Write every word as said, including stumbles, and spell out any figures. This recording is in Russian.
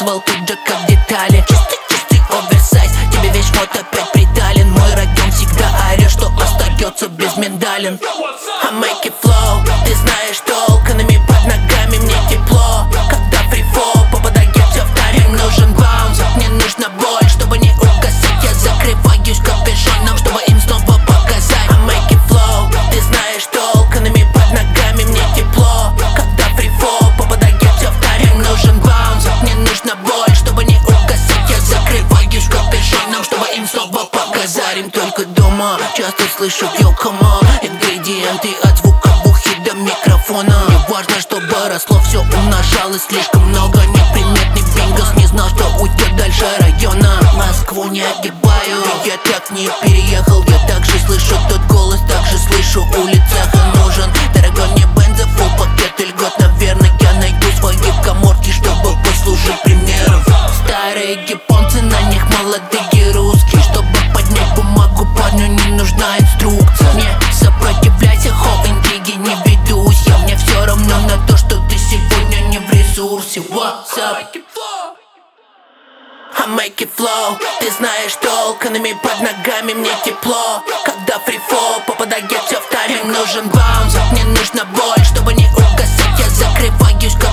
Распаковал пиджак как детали. Чистый, чистый оверсайз, тебе весь мод опять притален. Мой район всегда орет, что остается без миндалин. I make it flow, ты знаешь толк, энеми под ногами, мне тепло. Когда фрифол попадает все в тайминг, нужен баунс. Мне нужна боль, чтобы не угасать. Я закрываюсь капюшоном, чтобы им снова показать. I make it flow, ты знаешь толк, энеми под ногами, мне тепло. Когда фрифол попадает все в тайминг, нужен баунс. Мне нужна боль, чтобы не угасать. Я закрываюсь капюшоном, чтобы им снова показать. Им только дома часто слышу йо-кома. Ингредиенты от звуковухи до микрофона. Не важно, чтобы росло, все умножалось слишком много. Неприметный бингос, не знал, что уйдет дальше района. Москву не огибаю, я так не переехал. Я также слышу тот голос, также слышу улицах. И нужен дорогой не бенза, фулл пакет и льгот. Наверное, я найду свои коморки, чтобы послужить примером. Старые японцы, на них молодые русские. Чтобы поднять бумагу, парню не нужна инструкция. Не сопротивляйся, хоп, интриги не ведусь я. Мне все равно на то, что ты сегодня не в ресурсе. What's up? I make it flow, ты знаешь толк, энеми под ногами, мне тепло. Когда фрифол попадает все в тайминг, нужен баунс. Мне нужна боль, чтобы не угасать. Я закрываюсь